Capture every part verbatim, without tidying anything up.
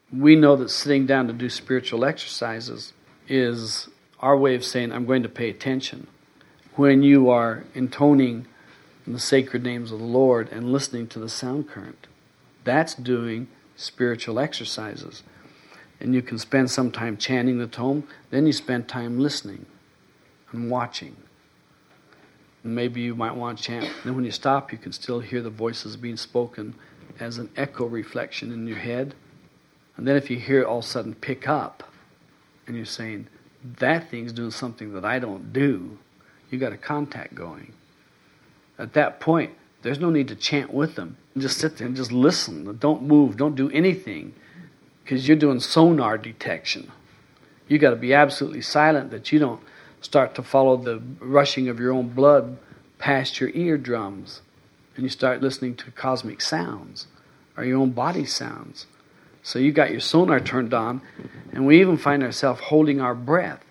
we know that sitting down to do spiritual exercises is our way of saying, I'm going to pay attention. When you are intoning the sacred names of the Lord and listening to the sound current, that's doing spiritual exercises. And you can spend some time chanting the tone, then you spend time listening and watching. And maybe you might want to chant. Then when you stop, you can still hear the voices being spoken as an echo reflection in your head. And then if you hear it all of a sudden pick up, and you're saying, that thing's doing something that I don't do, you got a contact going. At that point, there's no need to chant with them. Just sit there and just listen. Don't move. Don't do anything, because you're doing sonar detection. You got to be absolutely silent that you don't start to follow the rushing of your own blood past your eardrums, and you start listening to cosmic sounds or your own body sounds. So you got your sonar turned on, and we even find ourselves holding our breath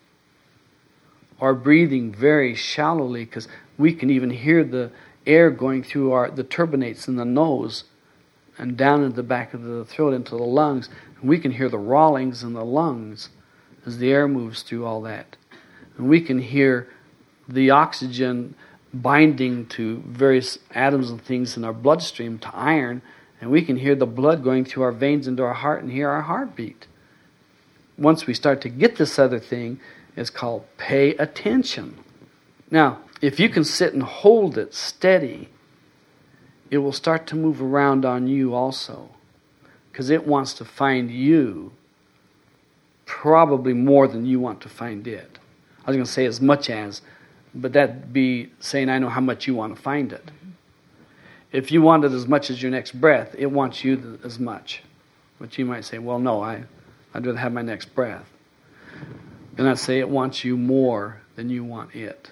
or breathing very shallowly, because we can even hear the air going through our the turbinates in the nose and down into the back of the throat into the lungs. And we can hear the rollings in the lungs as the air moves through all that. And we can hear the oxygen binding to various atoms and things in our bloodstream to iron, and we can hear the blood going through our veins into our heart and hear our heartbeat. Once we start to get this other thing, it's called pay attention. Now, if you can sit and hold it steady, it will start to move around on you also, because it wants to find you probably more than you want to find it. I was going to say as much as, but that'd be saying I know how much you want to find it. If you want it as much as your next breath, it wants you as much. But you might say, well, no, I, I'd rather have my next breath. Then I'd say it wants you more than you want it.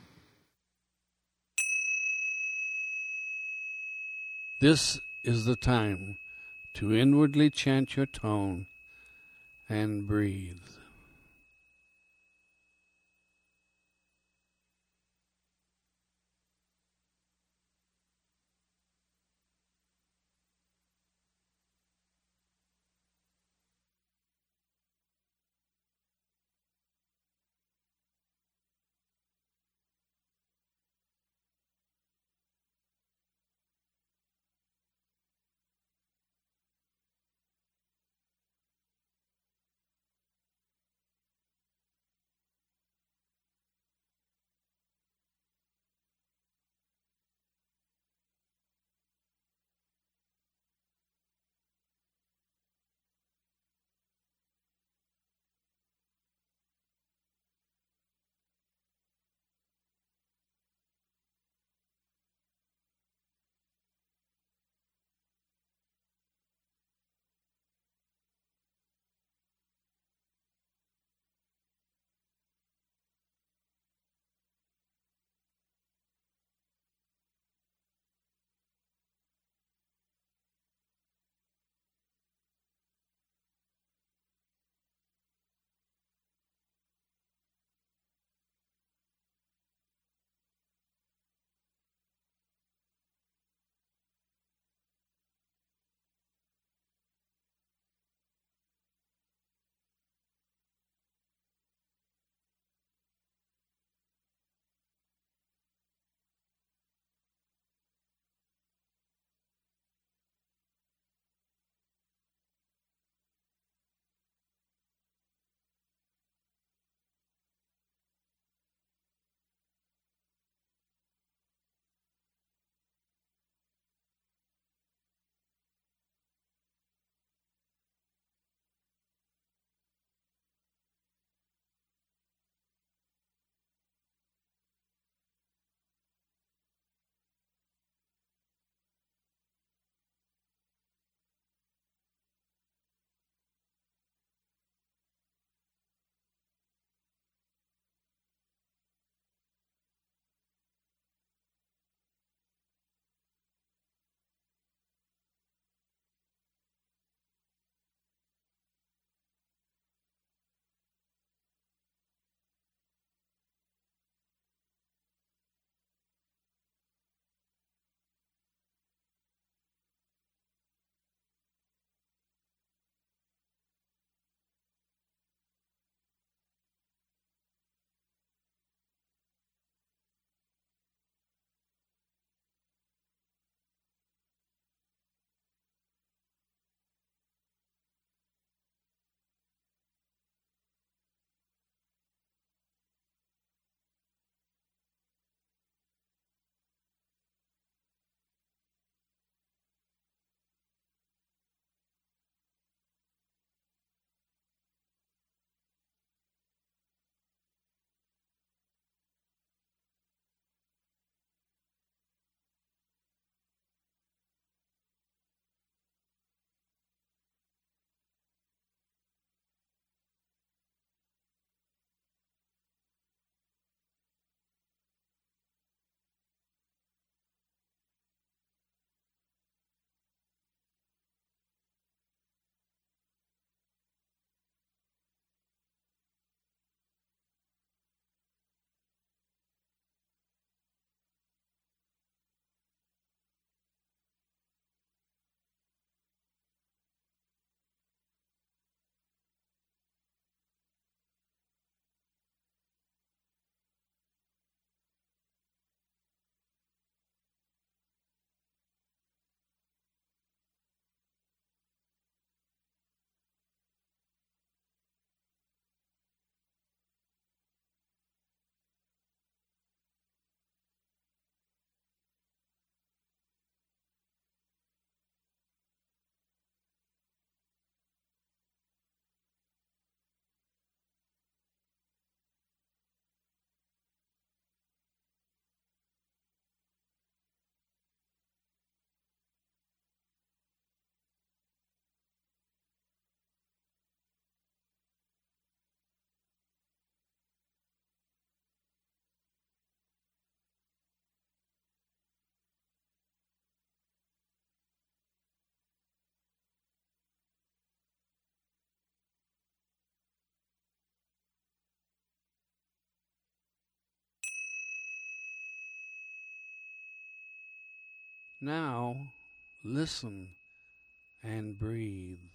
This is the time to inwardly chant your tone and breathe. Now, listen and breathe.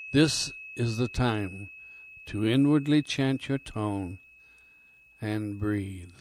This is the time to inwardly chant your tone and breathe.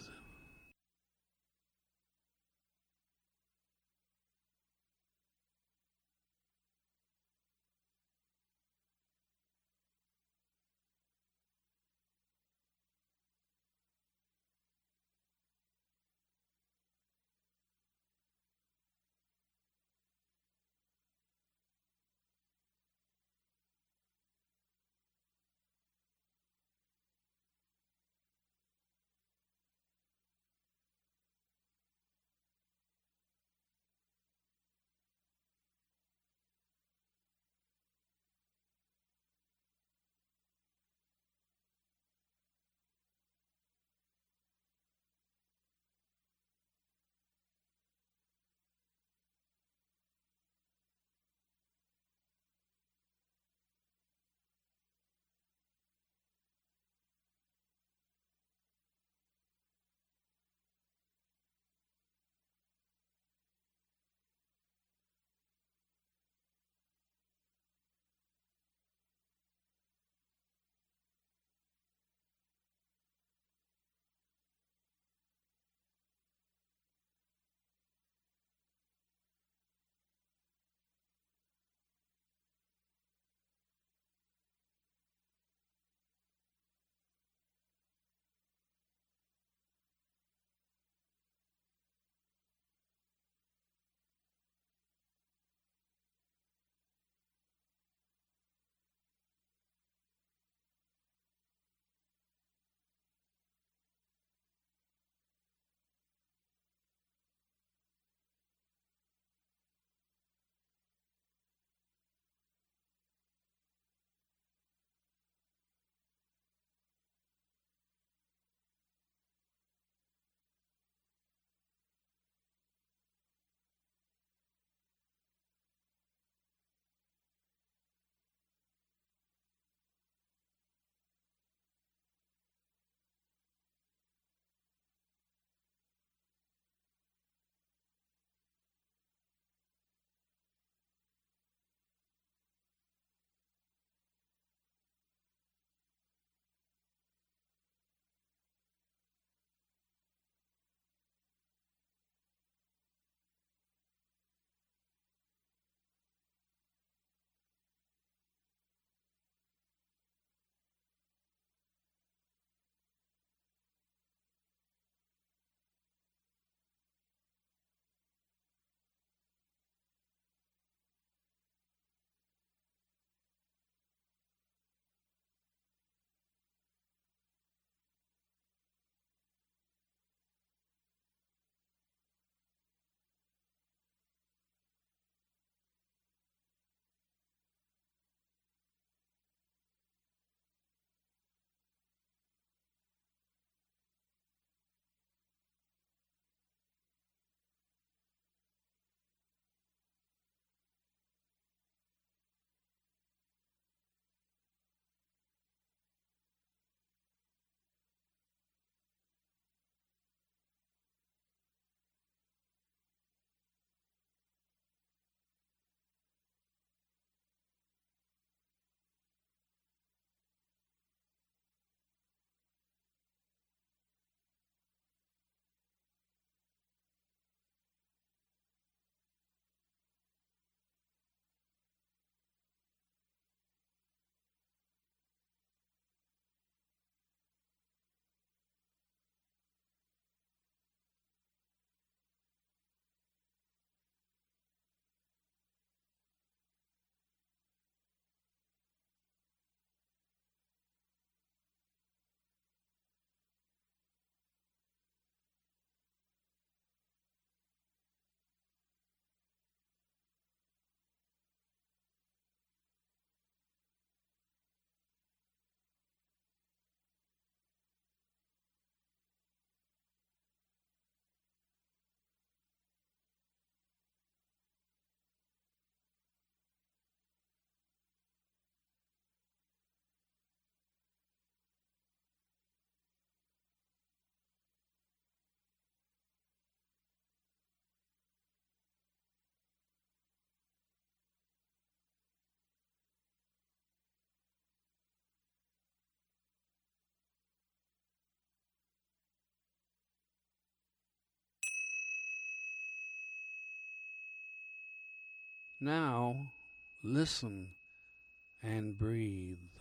Now, listen and breathe.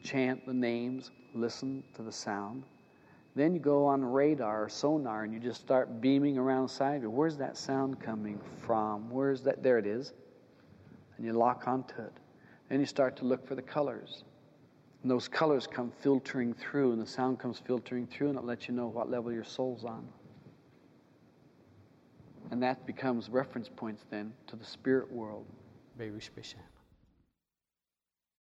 chant the names, listen to the sound. Then you go on radar or sonar and you just start beaming around the side of you. Where's that sound coming from? Where's that? There it is. And you lock onto it. Then you start to look for the colors. And those colors come filtering through, and the sound comes filtering through, and it lets you know what level your soul's on. And that becomes reference points then to the spirit world. Very special.